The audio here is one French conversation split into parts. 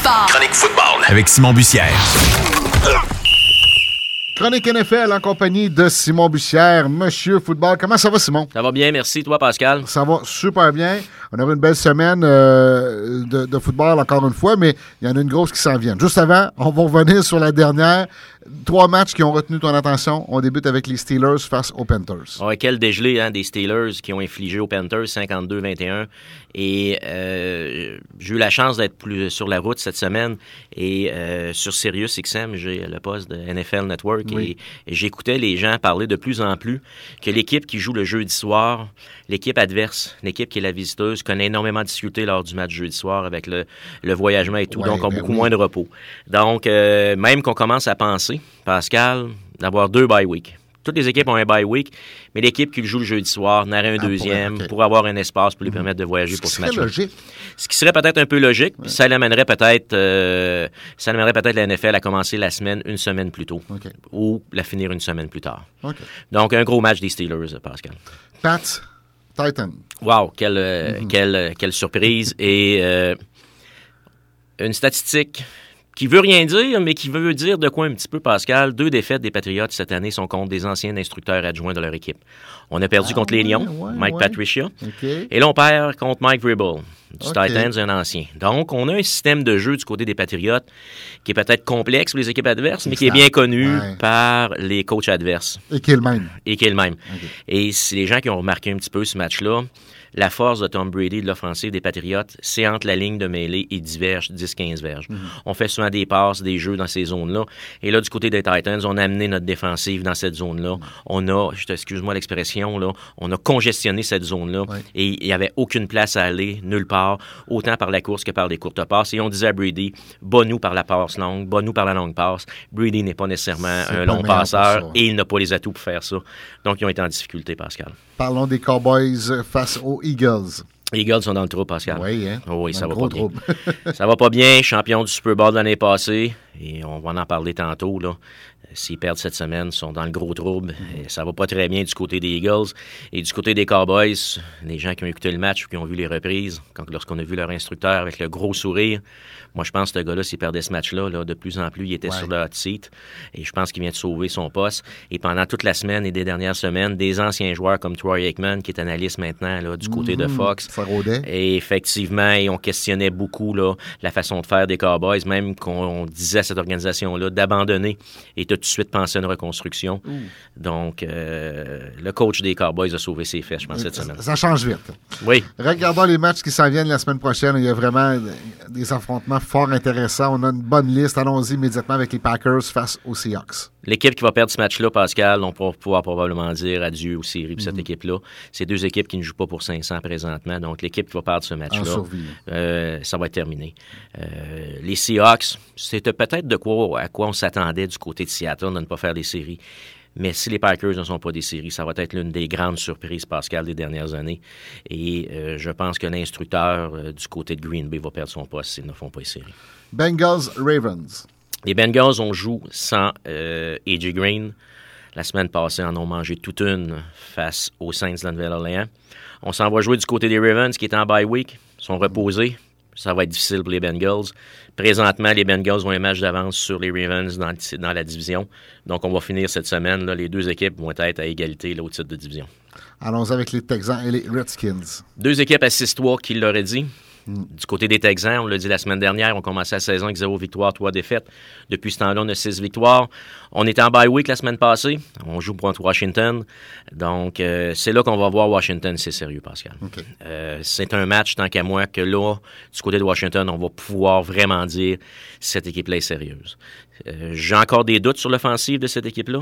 sport. Chronique football. Avec Simon Bussière. Chronique NFL en compagnie de Simon Bussière. Monsieur Football, comment ça va, Simon? Ça va bien, merci. Toi, Pascal? Ça va super bien. On avait une belle semaine de football encore une fois, mais il y en a une grosse qui s'en vient. Juste avant, on va revenir sur la dernière. 3 matchs qui ont retenu ton attention. On débute avec les Steelers face aux Panthers. Ouais, quel dégelé des Steelers qui ont infligé aux Panthers 52-21. Et j'ai eu la chance d'être plus sur la route cette semaine. Et sur Sirius XM, j'ai le poste de NFL Network. Oui. Et j'écoutais les gens parler de plus en plus que l'équipe qui joue le jeudi soir, l'équipe adverse, l'équipe qui est la visiteuse, connaît énormément de difficultés lors du match jeudi soir avec le voyagement et tout. Ouais, donc, ont beaucoup moins de repos. Donc, même qu'on commence à penser, Pascal, d'avoir 2 bye week. Toutes les équipes ont un bye week, mais l'équipe qui joue le jeudi soir n'aurait un deuxième pour avoir un espace pour lui permettre de voyager pour ce match-là. Logique. Ce qui serait peut-être un peu logique, ça l'amènerait peut-être la NFL à commencer la semaine une semaine plus tôt ou la finir une semaine plus tard. Donc, un gros match des Steelers, Pascal. Pats, Titan. Wow, quelle surprise. Et une statistique qui veut rien dire, mais qui veut dire de quoi un petit peu, Pascal. 2 défaites des Patriots cette année sont contre des anciens instructeurs adjoints de leur équipe. On a perdu contre les Lions, Mike Patricia. Et là, on perd contre Mike Vrabel, du Titans, un ancien. Donc, on a un système de jeu du côté des Patriots qui est peut-être complexe pour les équipes adverses, mais qui est bien connu par les coachs adverses. Et qui est le même. Et c'est les gens qui ont remarqué un petit peu ce match-là. La force de Tom Brady de l'offensive des Patriots, c'est entre la ligne de mêlée et diverge 10-15 verges. On fait souvent des passes, des jeux dans ces zones-là. Et là, du côté des Titans, on a amené notre défensive dans cette zone-là. On a, excuse-moi l'expression, là, on a congestionné cette zone-là. Et il n'y avait aucune place à aller, nulle part, autant par la course que par les courtes passes. Et on disait à Brady, bats-nous par la passe longue, bats-nous par la longue passe. Brady n'est pas nécessairement un long passeur et il n'a pas les atouts pour faire ça. Donc, ils ont été en difficulté, Pascal. Parlons des Cowboys face aux Eagles. Les Eagles sont dans le trou, Pascal. Oui, hein? Oui, ça va pas bien. Ça va pas bien. Champion du Super Bowl de l'année passée. Et on va en parler tantôt, là. S'ils perdent cette semaine, ils sont dans le gros trouble. Et ça va pas très bien du côté des Eagles. Et du côté des Cowboys, les gens qui ont écouté le match ou qui ont vu les reprises, lorsqu'on a vu leur instructeur avec le gros sourire, moi, je pense que ce gars-là, s'il perdait ce match-là, de plus en plus, il était sur le hot seat. Et je pense qu'il vient de sauver son poste. Et pendant toute la semaine et des dernières semaines, des anciens joueurs comme Troy Aikman, qui est analyste maintenant là, du côté de Fox. Et effectivement, on questionnait beaucoup la façon de faire des Cowboys, même qu'on disait à cette organisation-là d'abandonner et de tout de suite penser à une reconstruction. Donc, le coach des Cowboys a sauvé ses fesses, je pense, cette semaine. Ça change vite. Oui. Regardons les matchs qui s'en viennent la semaine prochaine. Il y a vraiment des affrontements fort intéressants. On a une bonne liste. Allons-y immédiatement avec les Packers face aux Seahawks. L'équipe qui va perdre ce match-là, Pascal, on va pouvoir probablement dire adieu aux séries pour cette équipe-là. C'est 2 équipes qui ne jouent pas pour 500 présentement. Donc, l'équipe qui va perdre ce match-là, ça va être terminé. Les Seahawks, c'était peut-être à quoi on s'attendait du côté de Seattle de ne pas faire des séries. Mais si les Packers ne sont pas des séries, ça va être l'une des grandes surprises, Pascal, des dernières années. Et je pense que l'instructeur du côté de Green Bay va perdre son poste s'ils ne font pas les séries. Bengals-Ravens. Les Bengals, on joue sans A.J. Green. La semaine passée, en ont mangé toute une face aux Saints de la Nouvelle-Orléans. On s'en va jouer du côté des Ravens, qui est en bye week. Ils sont reposés. Ça va être difficile pour les Bengals. Présentement, les Bengals ont un match d'avance sur les Ravens dans la division. Donc, on va finir cette semaine. Là, les 2 équipes vont être à égalité au titre de division. Allons avec les Texans et les Redskins. 2 équipes à 6-3, qui l'auraient dit. Du côté des Texans, on l'a dit la semaine dernière, on commençait la saison avec 0 victoire, 3 défaites. Depuis ce temps-là, on a 6 victoires. On était en bye week la semaine passée. On joue contre Washington. Donc, c'est là qu'on va voir Washington, c'est sérieux, Pascal. C'est un match, tant qu'à moi, que là, du côté de Washington, on va pouvoir vraiment dire cette équipe-là est sérieuse. J'ai encore des doutes sur l'offensive de cette équipe-là.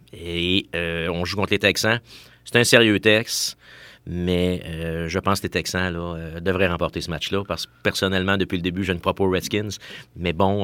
Et on joue contre les Texans. C'est un sérieux texte. Mais je pense que les Texans devraient remporter ce match-là parce que personnellement, depuis le début, je ne crois pas aux Redskins. Mais bon,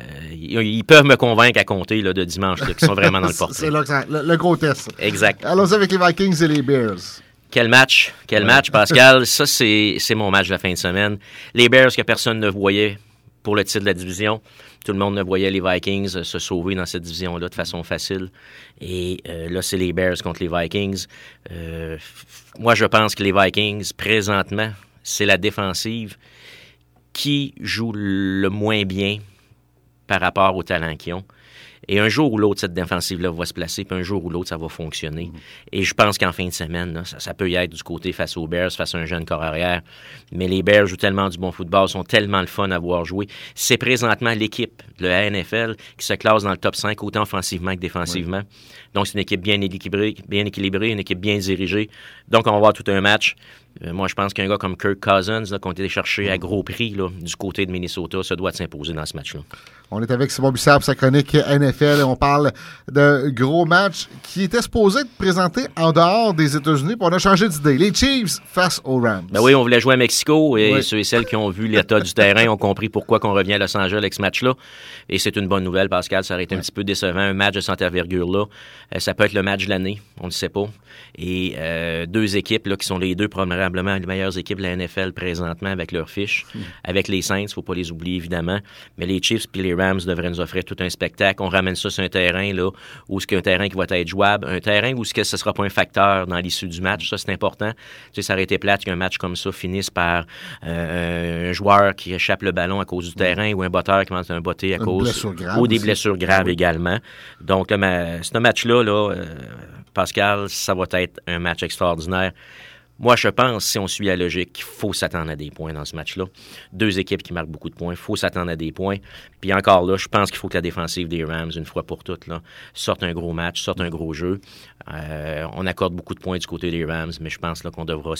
ils peuvent me convaincre à compter de dimanche qu'ils sont vraiment dans le portrait. C'est là que le gros test. Exact. Allons avec les Vikings et les Bears. Quel match, Pascal. Ça, c'est mon match de la fin de semaine. Les Bears que personne ne voyait pour le titre de la division. Tout le monde ne voyait les Vikings se sauver dans cette division-là de façon facile. Et là, c'est les Bears contre les Vikings. Moi, je pense que les Vikings, présentement, c'est la défensive qui joue le moins bien par rapport au talent qu'ils ont. Et un jour ou l'autre, cette défensive-là va se placer, puis un jour ou l'autre, ça va fonctionner. Et je pense qu'en fin de semaine, là, ça peut y être du côté face aux Bears, face à un jeune corps arrière. Mais les Bears jouent tellement du bon football, sont tellement le fun à voir jouer. C'est présentement l'équipe de la NFL qui se classe dans le top 5, autant offensivement que défensivement. Donc, c'est une équipe bien équilibrée, une équipe bien dirigée. Donc, on va voir tout un match. Moi, je pense qu'un gars comme Kirk Cousins, là, qu'on a été chercher à gros prix là, du côté de Minnesota, se doit de s'imposer dans ce match-là. On est avec Simon Bussard pour sa chronique NFL et on parle de gros match qui était supposé être présenté en dehors des États-Unis. Puis on a changé d'idée. Les Chiefs face aux Rams. Ben oui, on voulait jouer à Mexico et ceux et celles qui ont vu l'état du terrain ont compris pourquoi qu'on revient à Los Angeles avec ce match-là. Et c'est une bonne nouvelle, Pascal. Ça aurait été un petit peu décevant. Un match de cette envergure-là. Ça peut être le match de l'année. On ne sait pas. Et deux équipes là, qui sont les deux probablement les meilleures équipes de la NFL présentement avec leurs fiches. Avec les Saints, il ne faut pas les oublier évidemment. Mais les Chiefs puis les Rams devraient nous offrir tout un spectacle. On ramène ça sur un terrain là, où c'est un terrain qui va être jouable, un terrain où ce ne sera pas un facteur dans l'issue du match. Ça, c'est important. Tu sais, ça aurait été plate qu'un match comme ça finisse par un joueur qui échappe le ballon à cause du terrain ou un botteur qui va un botté à cause ou des blessures graves également. Donc, ce match-là, Pascal, ça va être un match extraordinaire. Moi, je pense, si on suit la logique, qu'il faut s'attendre à des points dans ce match-là. Deux équipes qui marquent beaucoup de points, il faut s'attendre à des points. Puis encore là, je pense qu'il faut que la défensive des Rams, une fois pour toutes, là, sorte un gros match, sorte un gros jeu. On accorde beaucoup de points du côté des Rams, mais je pense là, qu'on devra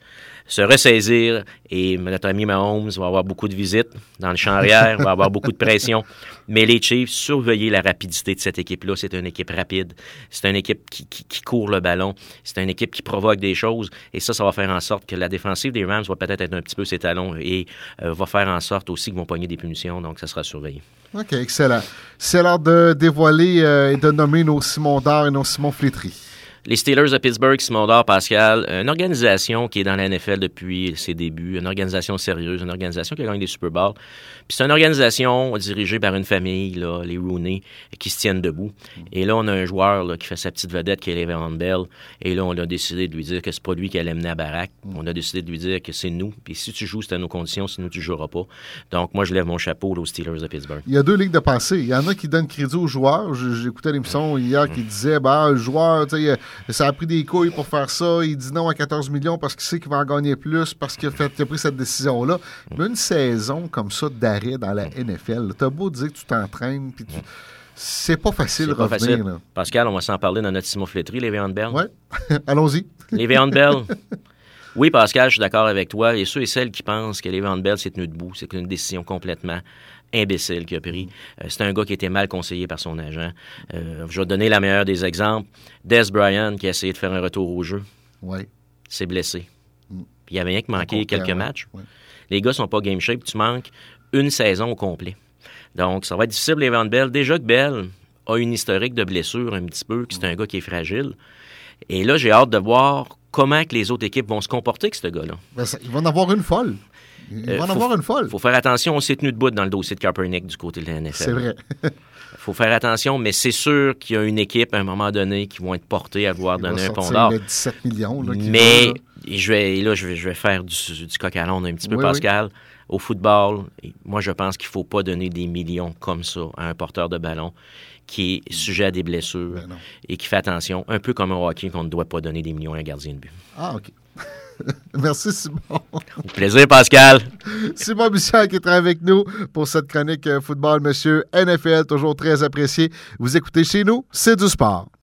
se ressaisir. Et notre ami Mahomes va avoir beaucoup de visites dans le champ arrière, va avoir beaucoup de pression. Mais les Chiefs, surveillez la rapidité de cette équipe-là. C'est une équipe rapide. C'est une équipe qui court le ballon. C'est une équipe qui provoque des choses. Et ça va faire en sorte que la défensive des Rams va peut-être être un petit peu ses talons et va faire en sorte aussi qu'ils vont pogner des punitions. Donc, ça sera surveillé. OK, excellent. C'est l'heure de dévoiler et de nommer nos Simon Dard et nos Simon Flétry. Les Steelers de Pittsburgh, Simon Dard, Pascal, une organisation qui est dans la NFL depuis ses débuts, une organisation sérieuse, une organisation qui a gagné des Super Bowls. Puis c'est une organisation dirigée par une famille, là, les Rooney, qui se tiennent debout. Et là, on a un joueur là, qui fait sa petite vedette, qui est Le'Veon Bell. Et là, on a décidé de lui dire que c'est pas lui qui allait mener à baraque. On a décidé de lui dire que c'est nous. Puis si tu joues, c'est à nos conditions. Sinon, tu joueras pas. Donc, moi, je lève mon chapeau là, aux Steelers de Pittsburgh. Il y a deux lignes de pensée. Il y en a qui donnent crédit aux joueurs. J'écoutais l'émission hier qui disait, le joueur, tu sais, ça a pris des couilles pour faire ça. Il dit non à 14 millions parce qu'il sait qu'il va en gagner plus, parce qu'il a pris cette décision-là. Mais une saison comme ça d'arrêt dans la NFL, t'as beau dire que tu t'entraînes, puis c'est pas facile de revenir. Facile. Là. Pascal, on va s'en parler dans notre Simon Flétry, Le'Veon Bell. Oui, allons-y. Le'Veon Bell. Oui, Pascal, je suis d'accord avec toi. Et ceux et celles qui pensent que Le'Veon Bell s'est tenu debout, c'est une décision complètement imbécile qu'il a pris. C'est un gars qui a été mal conseillé par son agent. Je vais donner la meilleure des exemples. Dez Bryant qui a essayé de faire un retour au jeu. Oui. S'est blessé. Puis il y avait rien que manqué quelques matchs. Ouais. Les gars sont pas game shape. Tu manques une saison au complet. Donc, ça va être difficile, Le'Veon Bell. Déjà que Bell a une historique de blessure un petit peu, que c'est un gars qui est fragile. Et là, j'ai hâte de voir comment que les autres équipes vont se comporter avec ce gars-là. Il va en avoir une folle. Il va en avoir une folle. Il faut faire attention. On s'est tenu debout dans le dossier de Kaepernick du côté de la NFL. C'est vrai. Il faut faire attention, mais c'est sûr qu'il y a une équipe à un moment donné qui vont être portées à vouloir donner un pont d'or. 17 millions. Là, mais je vais faire du coq à l'âne un petit peu, Pascal. Oui. Au football, moi, je pense qu'il ne faut pas donner des millions comme ça à un porteur de ballon qui est sujet à des blessures et qui fait attention, un peu comme un hockey qu'on ne doit pas donner des millions à un gardien de but. Ah, OK. Merci, Simon. Plaisir, Pascal. Simon Bussard qui est avec nous pour cette chronique football, monsieur NFL, toujours très apprécié. Vous écoutez chez nous, c'est du sport.